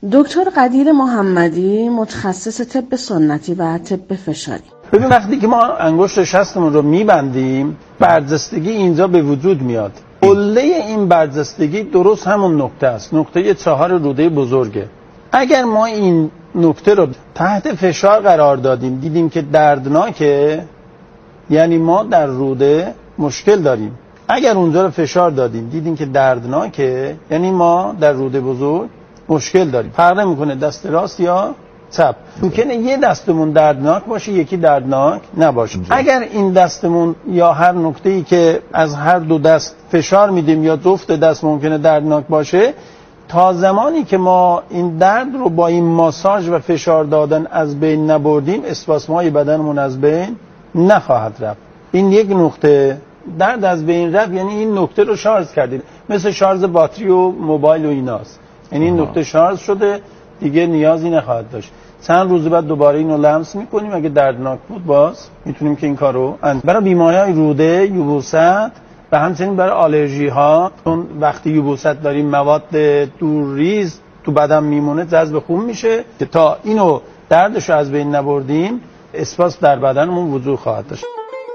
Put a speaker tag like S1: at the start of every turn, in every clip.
S1: دکتر قدیر محمدی، متخصص طب سنتی و طب فشاری.
S2: ببین وقتی که ما انگشت شستمون رو میبندیم برجستگی اینجا به وجود میاد. قله این برجستگی درست همون نقطه است، نقطه 4 روده بزرگه. اگر ما این نقطه رو تحت فشار قرار دادیم دیدیم که دردناکه، یعنی ما در روده مشکل داریم. اگر اونجا رو فشار دادیم دیدیم که دردناکه، یعنی ما در روده بزرگ مشکل داریم. فرق میکنه دست راست یا چپ. ممکنه یه دستمون دردناک باشه یکی دردناک نباشه. اگر این دستمون یا هر نقطه‌ای که از هر دو دست فشار میدیم یا جفت دست ممکنه دردناک باشه، تا زمانی که ما این درد رو با این ماساژ و فشار دادن از بین نبردیم اسپاسم‌های بدنمون از بین نخواهد رفت. این یک نقطه درد از بین رفت، یعنی این نقطه رو شارژ کردید، مثل شارژ باتری و موبایل و ایناست. یعنی این نقطه شارژ شده دیگه نیازی نخواهد داشت. چند روز بعد دوباره اینو لمس میکنیم، اگه دردناک بود باز میتونیم که این کارو برای بیماری‌های روده، یبوست و همچنین برای آلرژی ها، چون وقتی یبوست داریم مواد دورریز تو بدن میمونه جذب خون میشه که تا اینو دردشو از بین نبردیم اسپاس در بدنمون وجود خواهد داشت.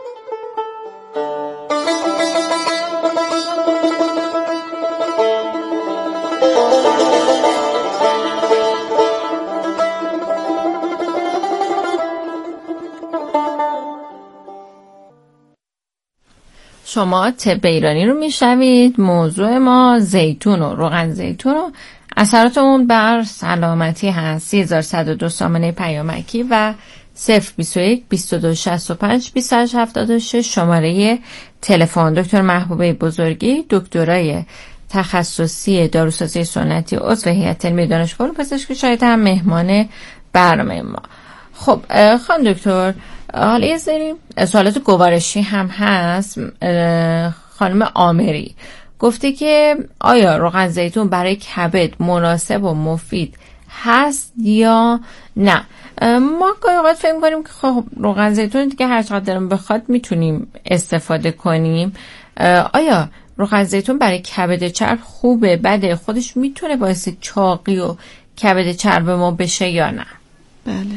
S3: شما طب ایرانی رو میشنوید. موضوع ما زیتون و روغن زیتون و اثرات اون بر سلامتی هست. 3102 سامانه پیامکی و 021 2265 2876 شماره تلفن. دکتر محبوبه بزرگی، دکترای تخصصی داروسازی سنتی، عضو هیئت علمی دانشگاه پزشکی شاید هم مهمان برنامه ما. خب خانم دکتر، حالا یه سری سوالات گوارشی هم هست. خانم آمری گفته که آیا روغن زیتون برای کبد مناسب و مفید هست یا نه؟ ما گاهی اوقات فکر می‌کنیم که خب روغن زیتون دیگه هر چقدر دلمون بخواد میتونیم استفاده کنیم. آیا روغن زیتون برای کبد چرب خوبه؟ بده؟ خودش میتونه باعث چاقی و کبد چرب ما بشه یا نه؟
S4: بله،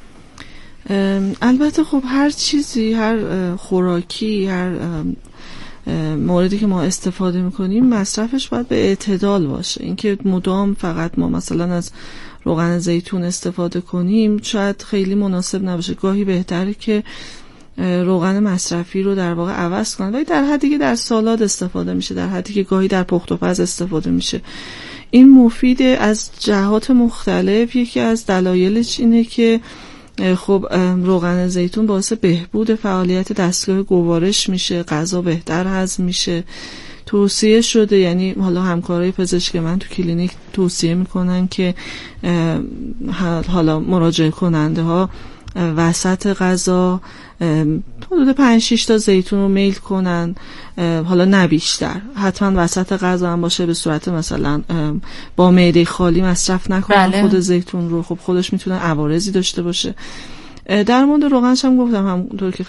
S4: البته خب هر چیزی، هر خوراکی، هر موردی که ما استفاده میکنیم مصرفش باید به اعتدال باشه. اینکه مدام فقط ما مثلا از روغن زیتون استفاده کنیم شاید خیلی مناسب نباشه. گاهی بهتره که روغن مصرفی رو در واقع عوض کنن، ولی در حدی که در سالاد استفاده میشه، در حدی که گاهی در پخت و پز استفاده میشه، این مفیده از جهات مختلف. یکی از دلایلش اینه که خب روغن زیتون باعث بهبود فعالیت دستگاه گوارش میشه، غذا بهتر هضم میشه. توصیه شده، یعنی حالا همکارای پزشک من تو کلینیک توصیه میکنن که حالا مراجعه کننده ها وسط غذا حدود 5-6 تا زیتون رو میل کنن، حالا نه بیشتر. حتما وسط غذا هم باشه، به صورت مثلا با معده خالی مصرف نکنن. بله. خود زیتون رو خب خودش میتونه عوارضی داشته باشه. در مورد روغنش هم گفتم، همونطور که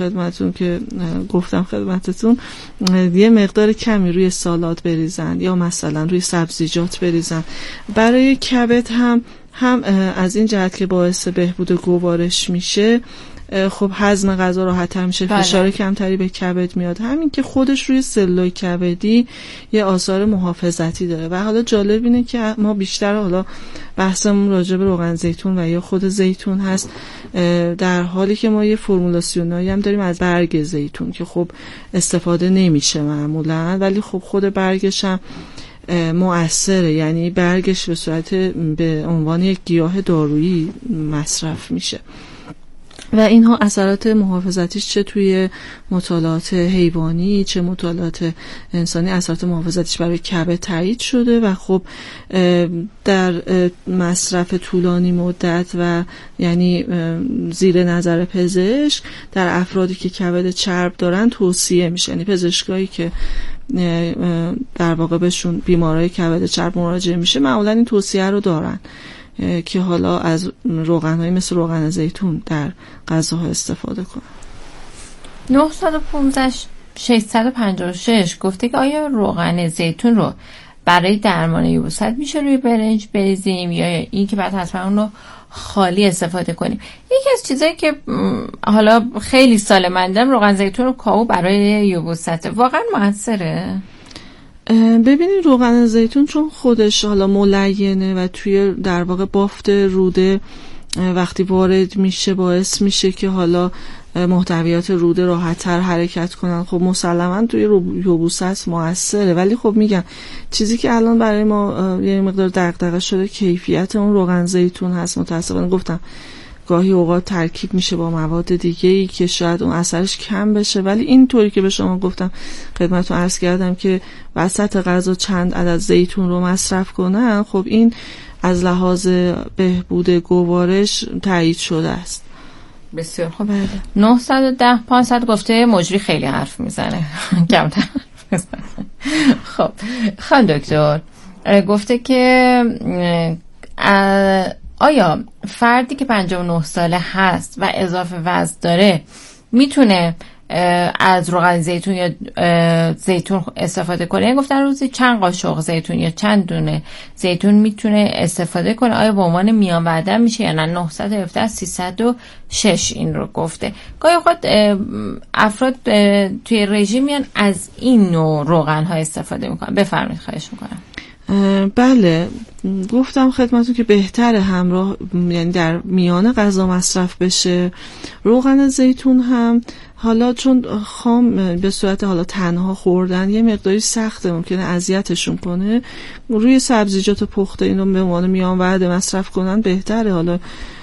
S4: خدمتتون یه مقدار کمی روی سالاد بریزن یا مثلا روی سبزیجات بریزن. برای کبد هم از این جهت که باعث بهبود گوارش میشه، خب هضم غذا راحت‌تر میشه، فشار کمتری به کبد میاد. همین که خودش روی سلولای کبدی یه آثار محافظتی داره. و حالا جالب اینه که ما بیشتر حالا بحثمون راجع به روغن زیتون و یا خود زیتون هست، در حالی که ما یه فرمولاسیونایی هم داریم از برگ زیتون که خب استفاده نمیشه معمولا، ولی خب خود برگش هم مؤثره، یعنی برگش به صورت به عنوان یک گیاه دارویی مصرف میشه و اینها اثرات محافظتیش چه توی مطالعات حیوانی چه مطالعات انسانی اثرات محافظتیش برای کبد تایید شده و خب در مصرف طولانی مدت و یعنی زیر نظر پزشک در افرادی که کبد چرب دارن توصیه میشه. یعنی پزشکایی که در واقع بهشون بیمارای کبد چرب مراجعه میشه معمولا این توصیه رو دارن که حالا از روغن‌های مثل روغن زیتون در غذاها استفاده کنن. 915 656 گفته که آیا روغن زیتون رو
S3: برای درمان یبوست میشه روی برنج بریزیم یا این که بعد حتما اون رو خالی استفاده کنیم؟ یکی از چیزایی که حالا خیلی سال مندم روغن زیتون و کاهو برای یبوست واقعا موثره؟
S4: ببینید روغن زیتون چون خودش حالا ملینه و توی در واقع بافت روده وقتی وارد میشه باعث میشه که حالا محتویات روده راحت‌تر حرکت کنن. خب مسلماً توی یبوست موثره، ولی خب میگم چیزی که الان برای ما یه مقدار دغدغه شده کیفیت اون روغن زیتون هست. متأسفانه گفتم گاهی اوقات ترکیب میشه با مواد دیگه‌ای که شاید اون اثرش کم بشه، ولی اینطوری که به شما گفتم خدمتتون عرض کردم که وسط غذا چند عدد زیتون رو مصرف کنن، خب این از لحاظ بهبود گوارش تایید شده است.
S3: بسیار خوب. 910 500 گفته مجری خیلی حرف میزنه. کمتر. خب خانم دکتر گفته که آیا فردی که 59 ساله هست و اضافه وزن داره میتونه از روغن زیتون یا زیتون استفاده کنه؟ یعنی گفتن روزی چند قاشق زیتون یا چند دونه زیتون میتونه استفاده کنه؟ آیا به عنوان میان وعده میشه یا نه؟ 917 306 این رو گفته. گاهی خود افراد توی رژیم میان از این نوع روغن ها استفاده میکنن. بفرمایید خواهش میکنم.
S4: بله گفتم خدمتتون که بهتره همراه یعنی در میان غذا مصرف بشه. روغن زیتون هم حالا چون خام به صورت حالا تنها خوردن یه مقداری سخته، ممکنه اذیتشون کنه. روی سبزیجات پخته اینو به عنوان میان وعده مصرف کنن بهتره. حالا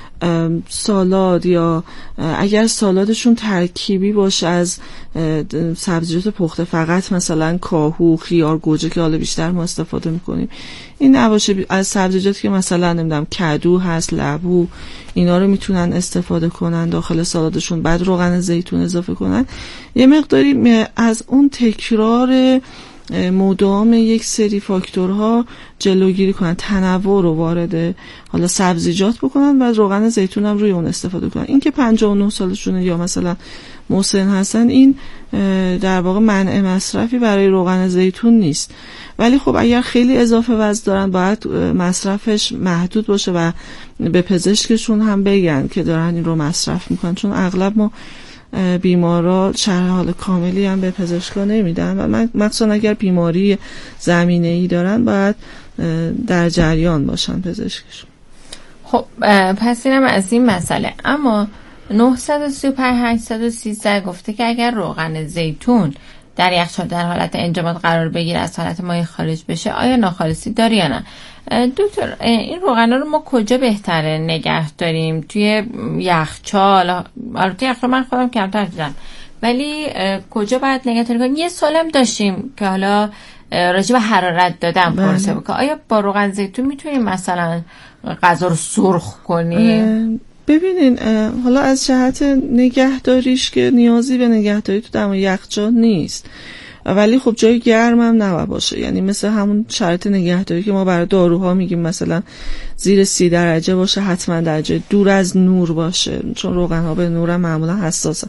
S4: سالاد یا اگر سالادشون ترکیبی باشه از سبزیجات پخته فقط مثلا کاهو، خیار، گوجه که حالا بیشتر ما استفاده میکنیم، این نباشه از سبزیجاتی که مثلا نمیدونم کدو هست، لبو، اینا رو میتونن استفاده کنن داخل سالادشون، بعد روغن زیتون اضافه کنن. یه مقداری از اون تکرار مدام یک سری فاکتورها جلوگیری کنن، تنوع رو وارد حالا سبزیجات بکنن و روغن زیتون هم روی اون استفاده کنن. این که 59 سالشونه یا مثلا مسن هستن این در واقع منع مصرفی برای روغن زیتون نیست، ولی خب اگر خیلی اضافه وزن دارن باید مصرفش محدود باشه و به پزشکشون هم بگن که دارن این رو مصرف میکنن، چون اغلب ما بیمارا شرح حال کاملی هم به پزشکا نمیدن و مخصوصا اگر بیماری زمینه‌ای دارن باید در جریان باشن پزشکشون.
S3: خب پس اینم از این مسئله. اما 935 813 گفته که اگر روغن زیتون در یخچال در حالت انجماد قرار بگیره از حالت مایع خارج بشه آیا ناخالصی داره یا نه؟ دکتر این روغنا رو ما کجا بهتره نگه داریم؟ توی یخچال؟ البته یخچال من خودم کمتر دیدم، ولی کجا باید نگه داریم؟ یه سوالم داشتیم که حالا راجع به حرارت دادن پرسه بکنم. آیا با روغن زیتون میتونیم مثلا غذا رو سرخ کنیم؟
S4: ببینین حالا از جهت نگهداریش که نیازی به نگهداری تو دم یخچال نیست، ولی خب جای گرم هم نباید باشه. یعنی مثل همون شرط نگهداری که ما برای داروها میگیم مثلا زیر 30 درجه باشه، حتما درجه دور از نور باشه، چون روغن‌ها به نور معمولا حساسن.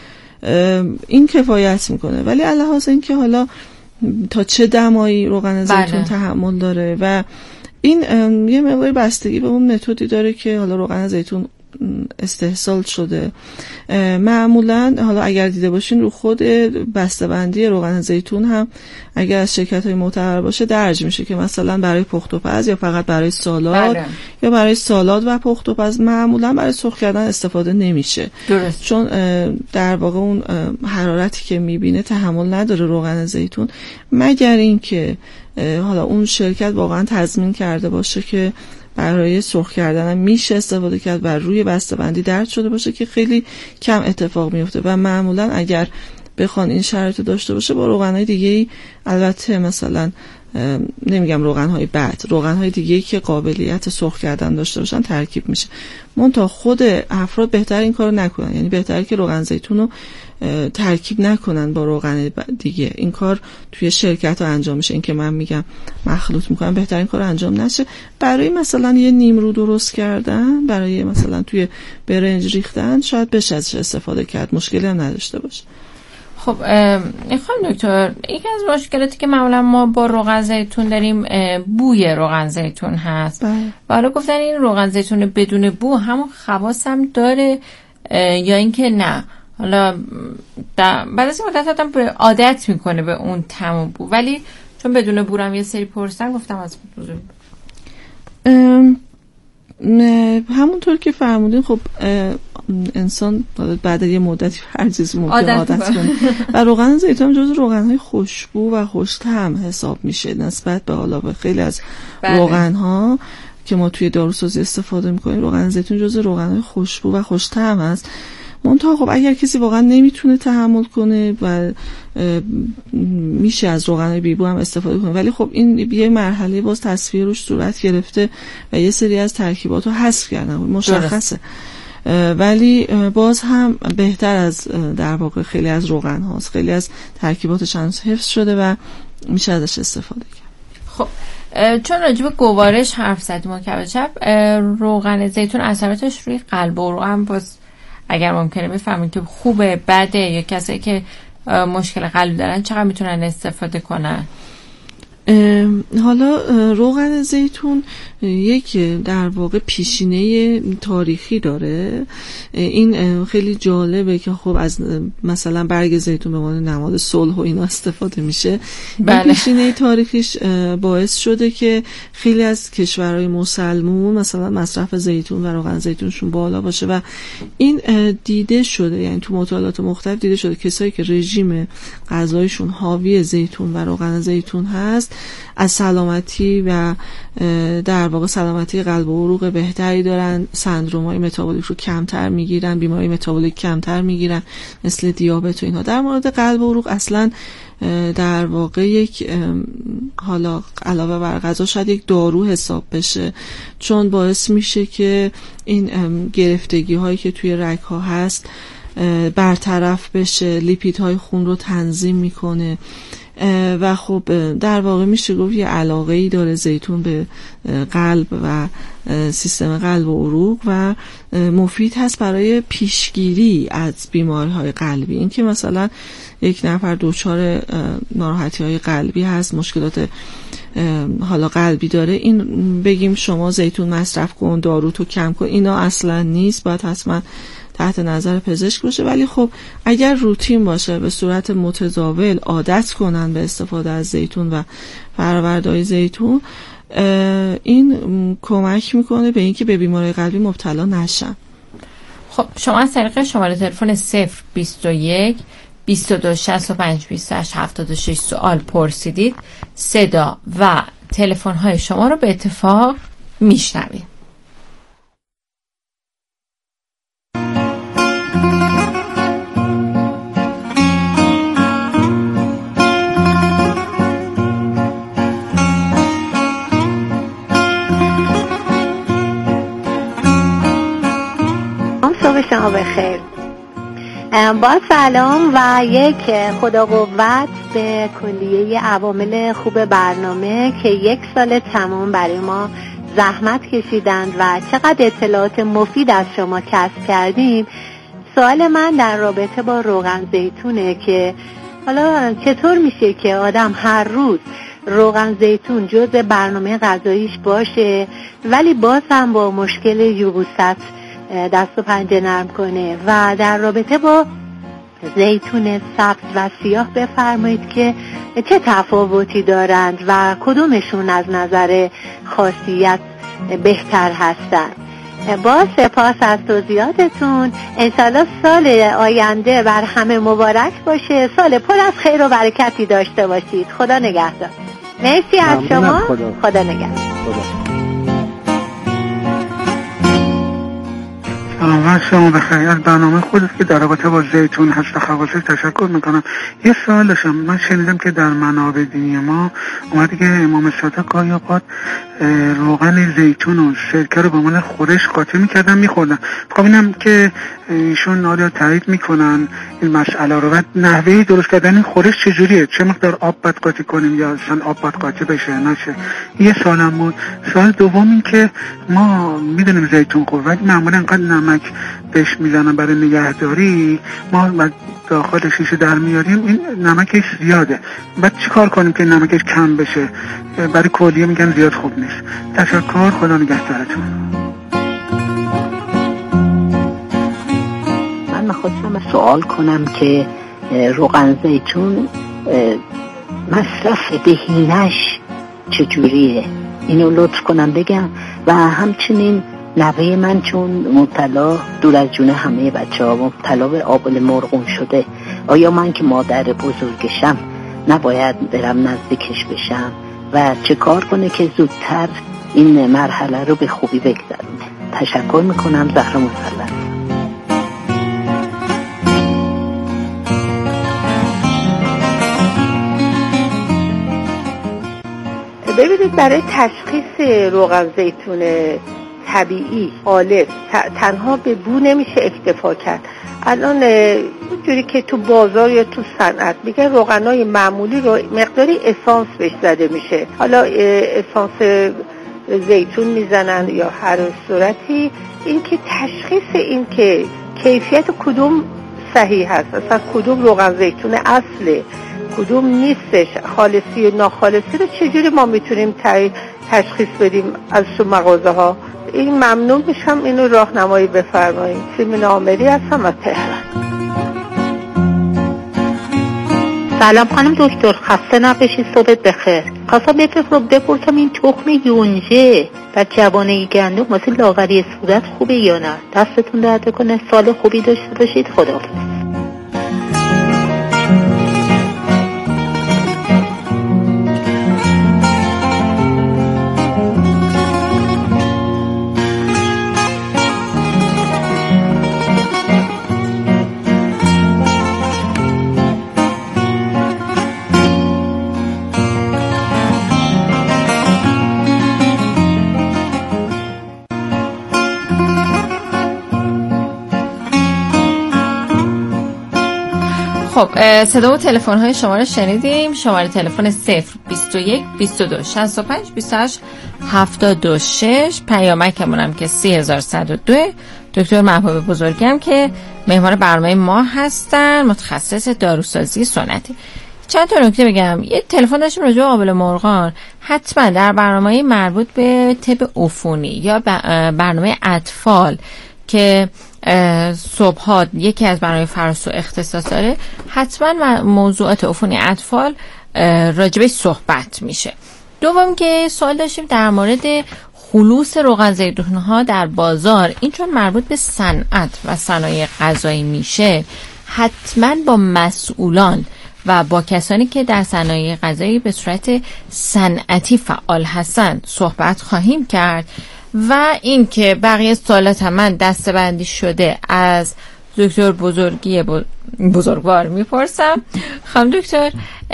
S4: این کفایت میکنه. ولی علاوه این که حالا تا چه دمایی روغن زیتون تحمل داره و این یه مقدار بستگی به اون متدی داره که حالا روغن زیتون استحصال شده. معمولا حالا اگر دیده باشین رو خود بسته‌بندی روغن زیتون هم اگر از شرکت‌های معتبر باشه درج میشه که مثلا برای پخت و پز یا فقط برای سالاد یا برای سالاد و پخت و پز، معمولا برای سرخ کردن استفاده نمیشه. درست. چون در واقع اون حرارتی که میبینه تحمل نداره روغن زیتون، مگر اینکه حالا اون شرکت واقعا تضمین کرده باشه که برای سرخ کردن هم میشه استفاده کرد و روی بسته‌بندی درج شده باشه که خیلی کم اتفاق میفته و معمولا اگر بخوان این شرایط داشته باشه با روغن‌های دیگه‌ای، البته مثلا نمیگم روغن‌های بد، روغن‌های دیگه‌ای که قابلیت سرخ کردن داشته باشن ترکیب میشه. منتها خود افراد بهتر این کارو نکنن، یعنی بهتره که روغن زیتون رو ترکیب نکنن با روغن دیگه. این کار توی شرکت ها انجام میشه، این که من میگم مخلوط میکنن، بهتر این کار انجام نشه. برای مثلا یه نیمرو درست کردن، برای مثلا توی برنج ریختن شاید بشه ازش استفاده کرد، مشکلی هم نداشته باشه.
S3: خب خانم دکتر، یکی از مشکلاتی که معمولا ما با روغن زیتون داریم بوی روغن زیتون هست. و حالا گفتن این روغن زیتون بدون بو همون خواص هم داره یا اینکه نه؟ حالا بعد از این مدت آدم عادت میکنه به اون طعم بو، ولی چون بدون بو هم یه سری پرسن گفتم از بزرگ.
S4: همونطور که فرمودین خب انسان بعد یه مدتی هر چیزی ممکن عادت کنه و روغن زیتون جزو روغن‌های خوشبو و خوش‌طعم حساب میشه نسبت به حالا به خیلی از روغن‌ها که ما توی داروسازی استفاده میکنیم. روغن زیتون جزو روغن‌های خوشبو و خوش‌طعم هست. منتها خب اگر کسی واقعا نمیتونه تحمل کنه و میشه از روغن بیبو هم استفاده کنه، ولی خب این یه مرحله باز تصفیه روش صورت گرفته و یه سری از ترکیبات رو حذف کردن، مشخصه. ولی باز هم بهتر از در واقع خیلی از روغن هاست، خیلی از ترکیباتش حفظ شده و میشه ازش استفاده کرد.
S3: خب چون راجب گوارش حرف زدیم و کبچپ، روغن زیتون اثراتش روی قلب و عروق هم باز اگر ممکنه بفهمید که خوبه بده، یا کسایی که مشکل قلب دارن چقدر میتونن استفاده کنن؟
S4: حالا روغن زیتون یک در واقع پیشینه تاریخی داره. این خیلی جالبه که خب از مثلا برگ زیتون به عنوان نماد صلح و اینا استفاده میشه.
S3: بله.
S4: پیشینه تاریخیش باعث شده که خیلی از کشورهای مسلمون مثلا مصرف زیتون و روغن زیتونشون بالا باشه و این دیده شده، یعنی تو مطالعات مختلف دیده شده کسایی که رژیم غذایشون حاوی زیتون و روغن زیتون هست از سلامتی و در واقع سلامتی قلب و عروق بهتری دارن، سندروم‌های متابولیک رو کمتر میگیرن، بیماری متابولیک کمتر میگیرن مثل دیابت و اینها. در مورد قلب و عروق اصلا در واقع یک حالا علاوه بر غذا شاید یک دارو حساب بشه، چون باعث میشه که این گرفتگی هایی که توی رگ ها هست برطرف بشه، لیپیدهای خون رو تنظیم میکنه و خب در واقع میشه گفت یه علاقه‌ای داره زیتون به قلب و سیستم قلب و عروق و مفید هست برای پیشگیری از بیماری‌های قلبی. این که مثلا یک نفر دچار ناراحتی‌های قلبی هست، مشکلات حالا قلبی داره، این بگیم شما زیتون مصرف کن، دارو تو کم کن، اینا اصلا نیست، باید حتما تحت نظر پزشک باشه. ولی خب اگر روتین باشه به صورت متداول عادت کنن به استفاده از زیتون و فرآوردهای زیتون، این کمک میکنه به اینکه به بیماری قلبی مبتلا نشن.
S3: خب شما از طریق شماره تلفن 021 22 65 28 76 سوال پرسیدید، صدا و تلفن های شما رو به اتفاق میشنوید.
S5: شما بخیر. با سلام و یک خدا قوت به کلیه عوامل خوب برنامه که 1 سال تمام برای ما زحمت کشیدند و چقدر اطلاعات مفید از شما کسب کردیم. سوال من در رابطه با روغن زیتونه که حالا چطور میشه که آدم هر روز روغن زیتون جزء برنامه غذاییش باشه ولی باز هم با مشکل یبوست دست و پنجه نرم کنه؟ و در رابطه با زیتون سبز و سیاه بفرمایید که چه تفاوتی دارند و کدومشون از نظر خاصیت بهتر هستند؟ با سپاس از توضیحاتتون. انشالله سال آینده بر همه مبارک باشه، سال پر از خیر و برکتی داشته باشید. خدا نگهدار. مرسی از شما. خدا نگهدار.
S6: سلام شما بخیر. از برنامه خودت که در رابطه با زیتون هست و خواصش تشکر میکنم. یه سوال داشتم. من شنیدم که در منابع دینی ما اومده که امام صادق گاهی اوقات روغن زیتون و سرکه رو به عنوان خورش قاطی میکردن میخوردن. خب اینم که ایشون آیا تایید میکنن این مسئله رو و نحوه درست کردن این خورش چجوریه؟ چه مقدار آب باید قاطی کنیم یا اصلا آب باید قاطی بشه نشه؟ یه سوالم بود. سوال دوم این که ما میدونیم زیتون خوب ولی معمولا انقدر نمک بهش میزنن برای نگهداری، ما داخل شیشه در میاریم این نمکش زیاده. بعد چی کار کنیم که نمکش کم بشه؟ برای کلیه میگن زیاد خوب نیست. تشکر، خدا نگهدارتون.
S5: من میخواستم سوال کنم که روغن زیتون مصرف دهینش چجوریه؟ اینو لطف کنم بگم. و همچنین نوه من چون مبتلا دور از جون همه بچه‌ها مبتلا به آبله مرغون شده، آیا من که مادر بزرگشم نباید برم نزدیکش بشم و چه کار کنه که زودتر این مرحله رو به خوبی بگذرونه؟ تشکر میکنم. زهرا مسلط.
S7: ببینید، برای تشخیص روغن زیتون طبیعی خالص تنها به بو نمیشه اکتفا کرد. الان اونجوری که تو بازار یا تو صنعت میگن روغنای معمولی رو مقداری اسانس بهش زده میشه، حالا اسانس زیتون میزنن یا هر صورتی. این که تشخیص این که کیفیت کدوم صحیح هست، اصلا کدوم روغن زیتون اصله کدوم نیستش، خالصی و ناخالصی رو چجوری ما میتونیم تشخیص بدیم از تو مغازه ها؟ این ممنون میشم اینو راهنمایی بفرمایید. سیمین آمری هستم از تهران.
S5: سلام خانم دکتر، خسته نباشید، صبحت بخیر. خواستم بپرسم این تخم یونجه و جوانه گندم واسه لاغری صورت خوبه یا نه؟ دستتون درد کنه، سال خوبی داشته باشید. خداحافظ.
S3: خب صدا و تلفن های شما رو شنیدیم. شماره تلفن 021 22 65 28 76. پیامکمون هم که 3102. دکتر محبوب بزرگی هم که مهمان برنامه ما هستن، متخصص داروسازی سنتی. چند تا نکته بگم. یه تلفن داشتیم راجع به آبله مرغان. حتما در برنامه مربوط به طب عفونی یا برنامه اطفال که صبحات یکی از برنامه فراسو اختصاص داره، حتما موضوعات عفونی اطفال راجبش صحبت میشه. دوم که سوال داشتیم در مورد خلوص روغن زیتون ها در بازار. این چون مربوط به صنعت و صنایع غذایی میشه، حتما با مسئولان و با کسانی که در صنایع غذایی به صورت صنعتی فعال هستن صحبت خواهیم کرد. و این که بقیه سوالات هم من دسته‌بندی شده از دکتر بزرگی بزرگوار میپرسم. خانم دکتر،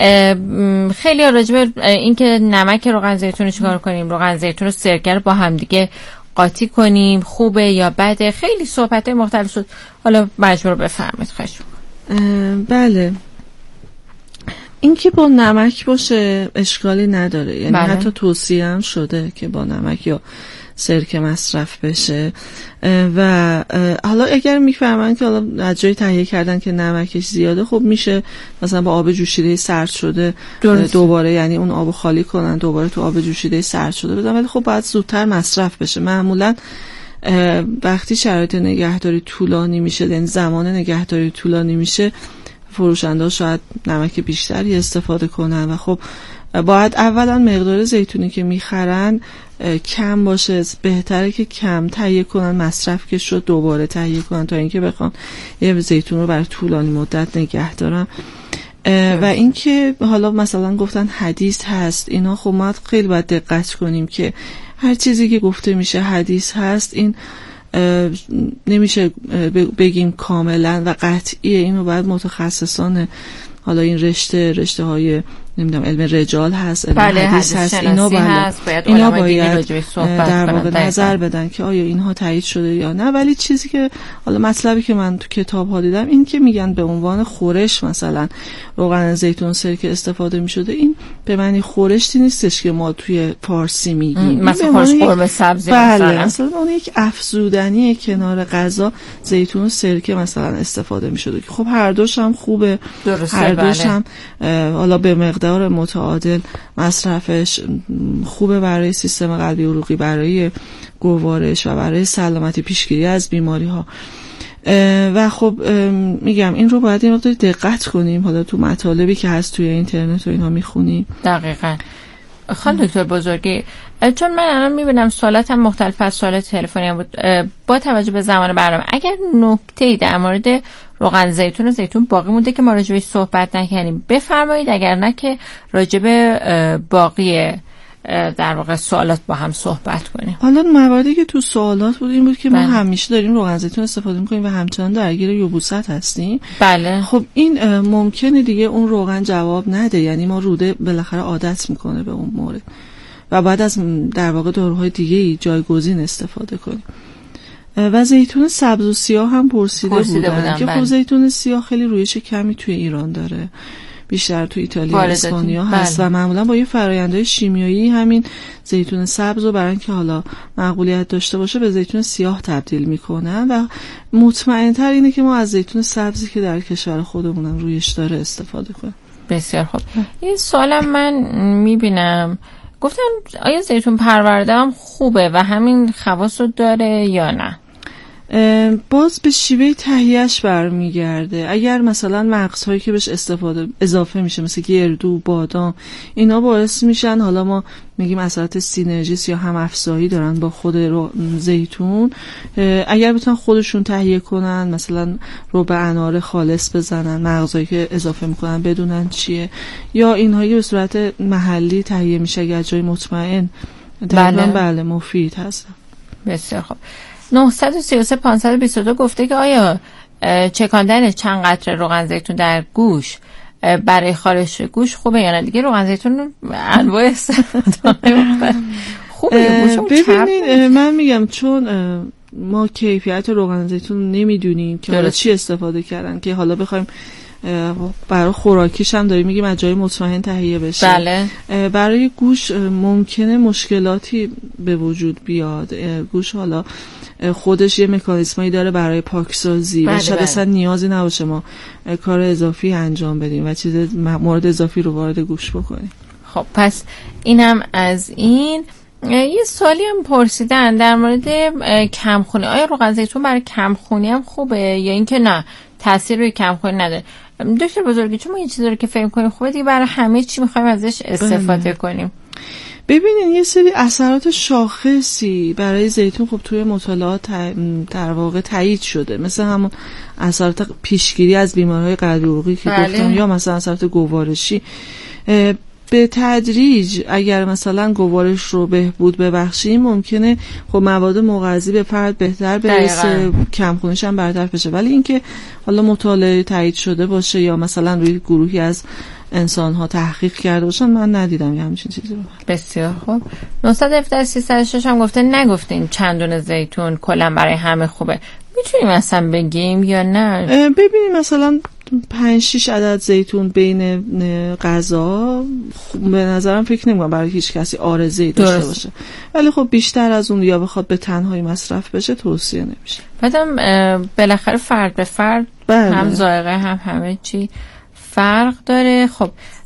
S3: خیلی راجع به این که نمک روغن زیتون رو چیکار کنیم، روغن زیتون رو سرکه با همدیگه قاطی کنیم، خوبه یا بده، خیلی صحبت‌های مختلف شد. حالا مجبور بفرمایید. خواهش می‌کنم.
S4: بله، این که با نمک باشه اشکالی نداره، یعنی
S3: بله.
S4: حتی توصیه هم شده که با نمک یا سرکه مصرف بشه. و حالا اگر میفهمن که حالا از جایی تهیه کردن که نمکش زیاده، خب میشه مثلا با آب جوشیده سرد شده دوباره، یعنی اون آبو خالی کنن دوباره تو آب جوشیده سرد شده بدن، ولی خب باید زودتر مصرف بشه. معمولا وقتی شرایط نگهداری طولانی میشه، یعنی زمان نگهداری طولانی میشه، فروشنده شاید نمک بیشتری استفاده کنن و خب باید اولا مقدار زیتونی که میخرن کم باشه. بهتره که کم تهیه کنن، مصرف که شد دوباره تهیه کنن تا اینکه بخوان یه زیتون رو برای طولانی مدت نگه دارن. و اینکه حالا مثلا گفتن حدیث هست، اینا خب ما خیلی باید دقت کنیم که هر چیزی که گفته میشه حدیث هست، این نمیشه بگیم کاملا و قطعیه. اینو باید متخصصان حالا این رشته های نمیدونم علم رجال هست، علم
S3: بله،
S4: حدیث هست، اینا باید در واقع نظر بدن که آیا اینها تایید شده یا نه. ولی چیزی که حالا مطلبی که من تو کتاب ها دیدم این که میگن به عنوان خورش مثلا روغن زیتون سرکه استفاده میشده، این به معنی خورشتی نیستش که ما توی فارسی میگیم،
S3: مثلا خورش قرمه سبزی.
S4: بله، مثلا اون یک افزودنی کنار غذا زیتون سرکه مثلا استفاده میشده که خب هر دوش هم خوبه، هر دوش هم حالا به مقدار متعادل مصرفش خوبه برای سیستم قلبی عروقی، برای گوارش و برای سلامتی، پیشگیری از بیماری ها. و خب میگم این رو باید یه مقدار دقت کنیم حالا تو مطالبی که هست توی اینترنت و اینها میخونیم.
S3: دقیقاً. خانم دکتر بزرگی، چون من الان میبینم سوالاتم مختلف از سوالات تلفنی هم بود، با توجه به زمان برنامه اگر نکته‌ای در مورد روغن زیتون و زیتون باقی مونده که ما راجع بهش صحبت نکردیم بفرمایید، اگر نه که راجع به باقی در واقع سوالات با هم صحبت کنیم.
S4: حالا مواردی که تو سوالات بود این بود که ما همیشه داریم روغن زیتون استفاده می‌کنیم و همچنان درگیر یبوست هستیم.
S3: بله.
S4: خب این ممکنه دیگه اون روغن جواب نده، یعنی ما روده بالاخره عادت میکنه به اون مورد و بعد از در واقع داروهای دیگه جایگزین استفاده کنیم. و زیتون سبز و سیاه هم پرسیده بودن که خب زیتون سیاه خیلی رویش کمی توی ایران داره، بیشتر تو ایتالیا و اسپانیا هست و معمولا با یه فرآیندهای شیمیایی همین زیتون سبز رو برای اینکه حالا مقبولیت داشته باشه به زیتون سیاه تبدیل میکنن و مطمئن‌تر اینه که ما از زیتون سبزی که در کشور خودمونم رویش داره استفاده کنیم.
S3: بسیار خوب. این سوالم من میبینم گفتن آیا زیتون پرورده هم خوبه و همین خواص رو داره یا نه؟
S4: باز به شیوه تهیهش برمیگرده. اگر مثلا مغزهایی که بهش اضافه میشه مثل گردو، بادام، اینا باعث میشن حالا ما میگیم اثرات سینرژیست یا هم افزایی دارن با خود زیتون، اگر بتونن خودشون تهیه کنن، مثلا رو به انار خالص بزنن، مغزهایی که اضافه میکنن بدونن چیه، یا اینهایی به صورت محلی تهیه میشه اگر جای مطمئن، بله مفید هست.
S3: بسیار خوب. 933-522 گفته که آیا چکاندن چند قطره روغن زیتون در گوش برای خارش گوش خوبه یا نه؟ دیگه روغن زیتون انواع استفاده خوبه.
S4: ببینید من میگم چون ما کیفیت روغن زیتون نمیدونیم که حالا چی استفاده کردن که حالا بخوایم برای خوراکیش هم داریم میگیم از جای مطمئن تهیه بشه.
S3: بله.
S4: برای گوش ممکنه مشکلاتی به وجود بیاد. گوش حالا خودش یه مکانیزمایی داره برای پاکسازی و شاید اصلا نیازی نباشه ما کار اضافی انجام بدیم و چیز مورد اضافی رو وارد گوش بکنیم.
S3: خب پس اینم از این. یه سوالی هم پرسیدن در مورد کمخونی، آیا روغن زیتون برای کمخونی هم خوبه یا اینکه نه تاثیر روی کمخونی نداره؟ دکتر بزرگی چون ما یه چیزی رو که فکر کنیم خوبه دیگه برای همه چی می‌خوایم ازش استفاده کنیم.
S4: ببینین یه سری اثرات شاخصی برای زیتون خب توی مطالعات در واقع تایید شده، مثل همون اثرات پیشگیری از بیماری‌های قلبی عروقی که گفتم، یا مثلا اثرات گوارشی. به تدریج اگر مثلا گوارش رو بهبود ببخشیم ممکنه خب مواد مغذی به فرد بهتر برسه، کمخونیش هم برطرف بشه، ولی اینکه حالا مطالعه تایید شده باشه یا مثلا روی گروهی از انسان ها تحقیق کرده باشن من ندیدم یه همچین چیزی رو.
S3: بسیار خوب. 917-306 هم گفته نگفتین چندون زیتون کلا برای همه خوبه، میتونیم اصلا بگیم یا نه؟
S4: ببینیم مثلا 5-6 عدد زیتون بین غذا به نظرم فکر نمی‌کنم برای هیچ کسی عارضه‌ای داشته باشه، ولی خب بیشتر از اون یا بخواد به تنهایی مصرف بشه توصیه نمیشه.
S3: بعدم بالاخره فرد به فرد هم ذائقه هم همه چی فرق داره. خب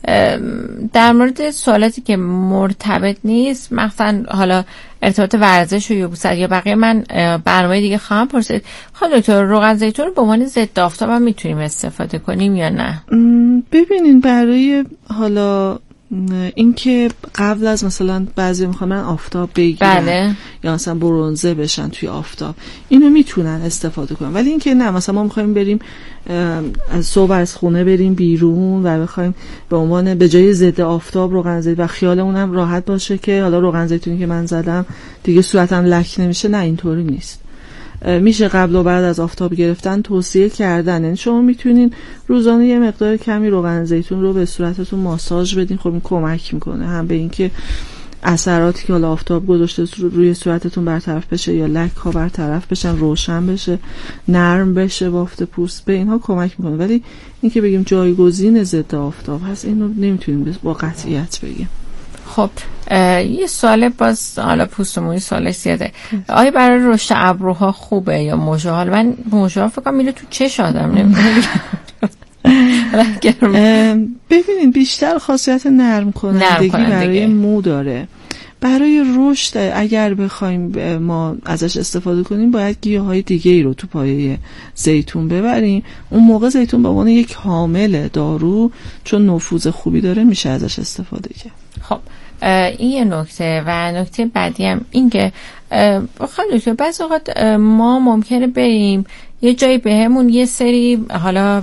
S3: در مورد سوالاتی که مرتبط نیست، مثلا حالا ارتباط ورزش و یبوست یا بقیه، من برنامه دیگه خواهم پرسید. خب دکتر روغن زیتون رو به عنوان ضد آفتاب هم میتونیم استفاده کنیم یا نه؟
S4: ببینین برای حالا اینکه قبل از مثلا بعضی میخوان آفتاب بگیرن یا مثلا برنزه بشن توی آفتاب، اینو میتونن استفاده کنن، ولی اینکه نه مثلا ما میخوایم بریم از صبح از خونه بریم بیرون و بخوایم به عنوان به جای ضد آفتاب روغن زیتون و خیالمون هم راحت باشه که حالا روغن زیتونی که من زدم دیگه صورتم لک نمیشه، نه اینطوری نیست. میشه قبل و بعد از آفتاب گرفتن توصیه کردن. یعنی شما میتونین روزانه یه مقدار کمی روغن زیتون رو به صورتتون ماساژ بدین. خب این کمک میکنه هم به اینکه اثراتی که حالا آفتاب گذاشته روی صورتتون برطرف بشه یا لک ها برطرف بشن، روشن بشه، نرم بشه بافت پوست، به اینها کمک میکنه. ولی اینکه بگیم جایگزین ضد آفتاب هست، اینو نمیتونیم با قطعیت بگیم.
S3: خب یه سوال باز، حالا پوست و موی سوالش زیاده، آیا برای رشد ابروها خوبه یا موژه؟ حالا من موژه فکر کنم میره تو چش آدم، نمیدونم.
S4: ببینین بیشتر خاصیت نرم کنندگی برای مو داره. برای رشد اگر بخوایم ما ازش استفاده کنیم باید گیاهای دیگه ای رو تو پایه زیتون ببریم. اون موقع زیتون به عنوان یک حامل دارو، چون نفوذ خوبی داره، میشه ازش استفاده کرد.
S3: خب این یه نکته. و نکته بعدی هم این که خیلی بعضی اوقات ما ممکنه بریم یه جایی بهمون یه سری حالا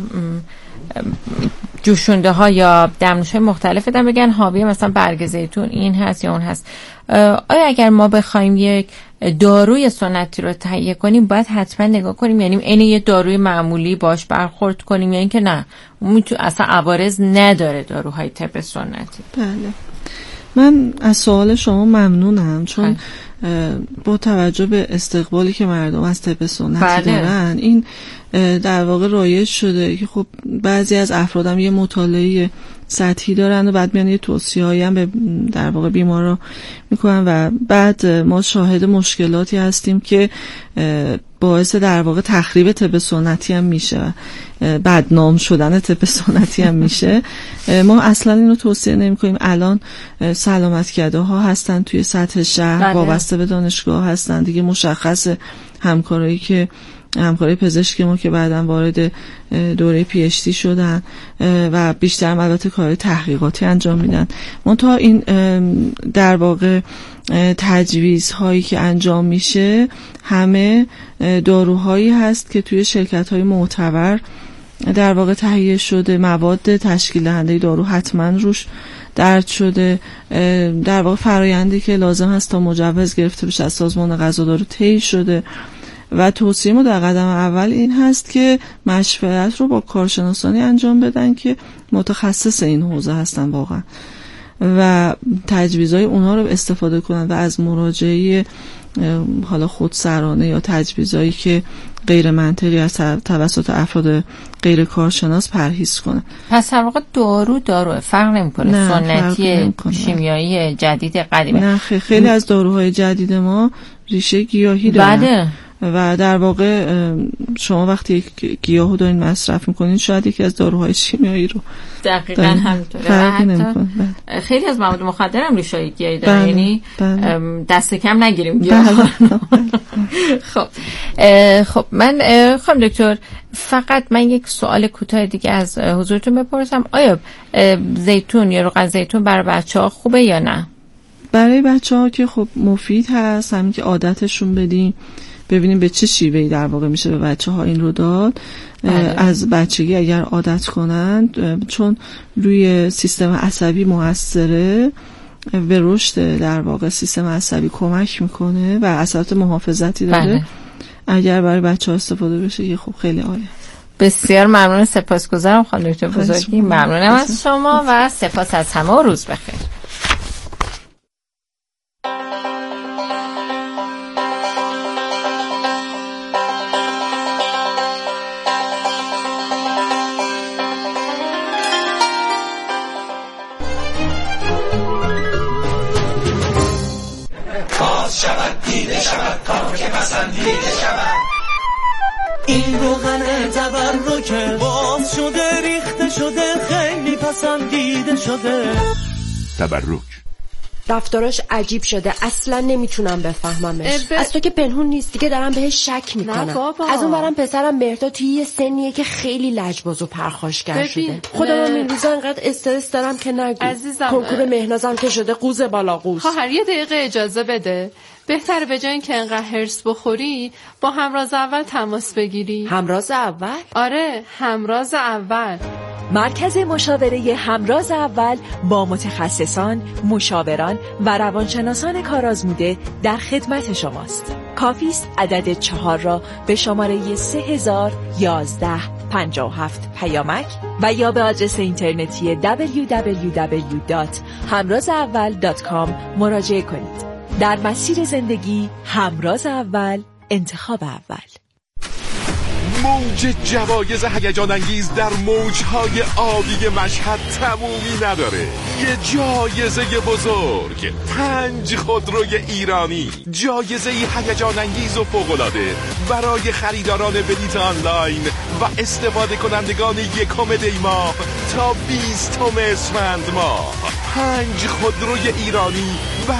S3: جوشونده ها یا دمنوش های مختلف بدن، بگن حاوی مثلا برگ زیتون این هست یا اون هست. آیا اگر ما بخوایم یک داروی سنتی رو تهیه کنیم باید حتما نگاه کنیم، یعنی این یه داروی معمولی باش برخورد کنیم یا اینکه نه اون اصلا عوارض نداره داروهای طب سنتی؟
S4: بله، من از سوال شما ممنونم، چون با توجه به استقبالی که مردم از طب سنتی دارن، این در واقع رایج شده که خب بعضی از افرادم یه مطالعه سطحی دارن و بعد میان یه توصیه‌ای هم به در واقع بیمارا میکنن و بعد ما شاهد مشکلاتی هستیم که باعث در واقع تخریب طب سنتی هم میشه، بدنام شدن طب سنتی هم میشه. ما اصلا اینو توصیه نمی‌کنیم. الان سلامتکده ها هستن توی سطح شهر، وابسته به دانشگاه هستن دیگه، مشخص همکاری پزشکی ما که بعداً وارد دوره PhD شدن و بیشتر البته کار تحقیقاتی انجام میدن. منتها این در واقع تجویزهایی که انجام میشه همه داروهایی هست که توی شرکت‌های معتبر در واقع تهیه شده، مواد تشکیل دهنده دارو حتما روش درج شده، در واقع فرآیندی که لازم هست تا مجوز گرفته بشه از سازمان غذادارو طی شده. و توصیه ما در قدم اول این هست که مشورت رو با کارشناسانی انجام بدن که متخصص این حوزه هستن واقعا و تجویزهای اونها رو استفاده کنن و از مراجعه حالا خودسرانه یا تجویزهایی که غیر منطقی از توسط افراد غیر کارشناس پرهیز کنن.
S3: پس در واقع دارو فرق نمی‌کنه، سنتی شیمیایی جدید قدیمی؟
S4: نه، خیلی از داروهای جدید ما ریشه گیاهی دارن.
S3: بله.
S4: و در واقع شما وقتی یک گیاهو دارین مصرف میکنین شاید یکی از داروهای شیمیایی رو
S3: دقیقاً همینطوره. خیلی از مواد مخدر هم ریشه گیاهی دارن، یعنی دست کم نگیریم گیاه. خب من خانم دکتر فقط من یک سوال کوتاه دیگه از حضورتون بپرسم، آیا زیتون یا روغن زیتون برای بچه‌ها خوبه یا نه؟
S4: برای بچه‌ها که خب مفید هست، همین که عادتشون بدیم، ببینیم به چه شیوهی در واقع میشه به بچه‌ها این رو داد. از بچگی اگر عادت کنند، چون روی سیستم عصبی موثره، به رشد در واقع سیستم عصبی کمک میکنه و اثرات محافظتی داره. اگر برای بچه‌ها استفاده بشه که خب خیلی عالی.
S3: بسیار ممنون، سپاسگزارم خانم دکتر بزرگی، ممنونم از شما و سپاس از همه و روز بخیر.
S8: این روغن تبرکه باز شده، ریخته شده، خیلی پسندیده شده.
S9: تبرک
S10: رفتاراش عجیب شده، اصلا نمیتونم بفهممش. از تو که پنهون نیست دیگه، دارم بهش شک میکنم. از اون برم پسرم مهرداد توی یه سنیه که خیلی لجباز و پرخاشگر شده. خودم این روزا انقدر استرس دارم که نگو.
S11: عزیزم،
S10: کنکور مهنازم که شده قوز بالا قوز.
S11: خواهر یه دقیقه اجازه بده. بهتره به جای اینکه انقدر هرس بخوری با همراز اول تماس بگیری.
S10: همراز اول؟
S11: آره، همراز اول.
S12: مرکز مشاوره همراز اول با متخصصان، مشاوران و روانشناسان کارآزموده در خدمت شماست. کافی است عدد 4 را به شماره 301157 پیامک و یا به آدرس اینترنتی www.hamrazaawwal.com مراجعه کنید. در مسیر زندگی همراز اول، انتخاب اول.
S9: موج جوایز هیجان انگیز در موجهای آبی مشهد تمومی نداره. یه جایزه بزرگ، 5 خودروی ایرانی، جایزه هیجان انگیز و فوق‌العاده برای خریداران بلیط آنلاین و استفاده کنندگان 1 دی ماه تا 20 اسفند ماه. 5 خودروی ایرانی